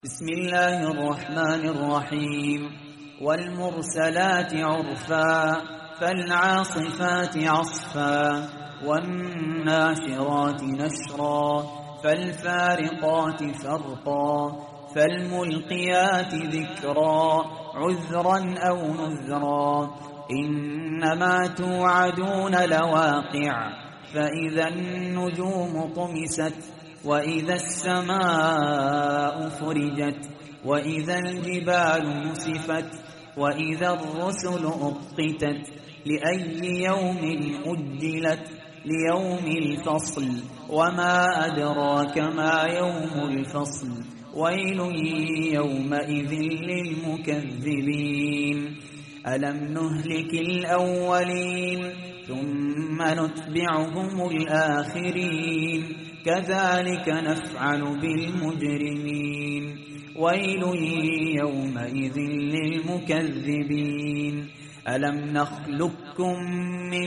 بسم الله الرحمن الرحيم والمرسلات عرفا فالعاصفات عصفا والناشرات نشرا فالفارقات فرقا فالملقيات ذكرا عذرا أو نذرا إنما توعدون لواقع فإذا النجوم طمست وإذا السماء فرجت وإذا الجبال نسفت وإذا الرسل أقتت لأي يوم أجلت ليوم الفصل وما أدراك ما يوم الفصل ويل يومئذ للمكذبين ألم نهلك الأولين ثم نتبعهم الآخرين كذلك نفعل بالمجرمين ويل يومئذ للمكذبين ألم نخلقكم من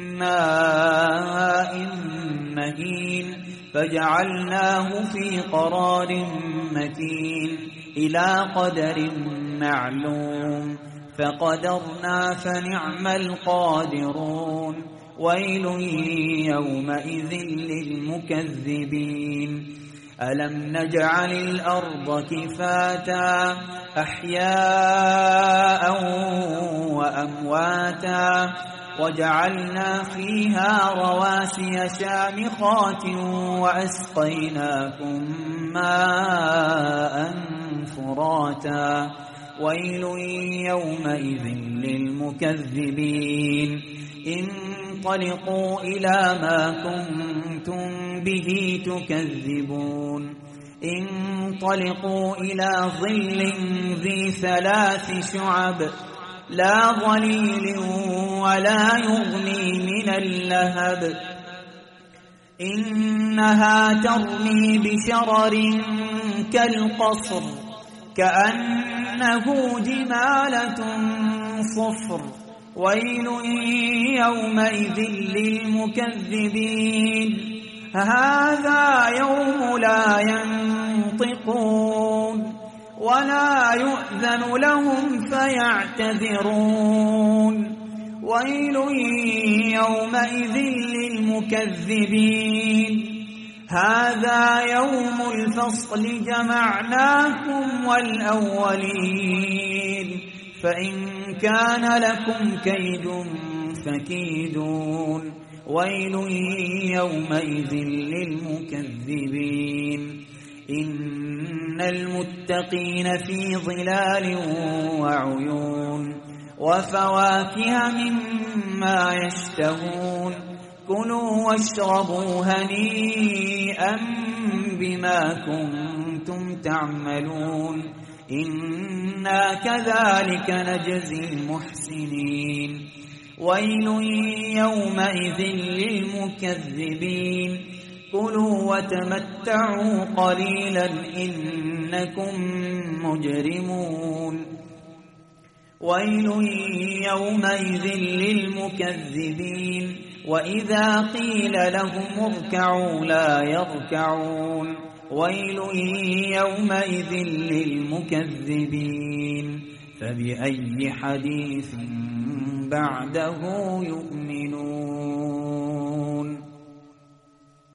ماء مهين فجعلناه في قرار مكين إلى قدر معلوم فقدرنا فنعم القادرون ويل يومئذ للمكذبين ألم نجعل الأرض كفاتا أحياء وأمواتا وجعلنا فيها رواسي شامخات وأسقيناكم ماء فراتا ويل يومئذ للمكذبين انطلقوا إلى ما كنتم به تكذبون انطلقوا إلى ظل ذي 3 شعب لا ظليل ولا يغني من اللهب إنها ترمي بشرر كالقصر كأنه جمالة صفر ويل يومئذ للمكذبين هذا يوم لا ينطقون ولا يؤذن لهم فيعتذرون ويل يومئذ للمكذبين هذا يوم الفصل جمعناكم والأولين فإن كان لكم كيد فكيدون ويل يومئذ للمكذبين إن المتقين في ظلال وعيون وفواكه مما يشتهون كلوا واشربوا هنيئا بما كنتم تعملون إنا كذلك نجزي المحسنين ويل يومئذ للمكذبين كلوا وتمتعوا قليلا إنكم مجرمون ويل يومئذ للمكذبين وإذا قيل لهم اركعوا لا يركعون ويل يومئذ للمكذبين فبأي حديث بعده يؤمنون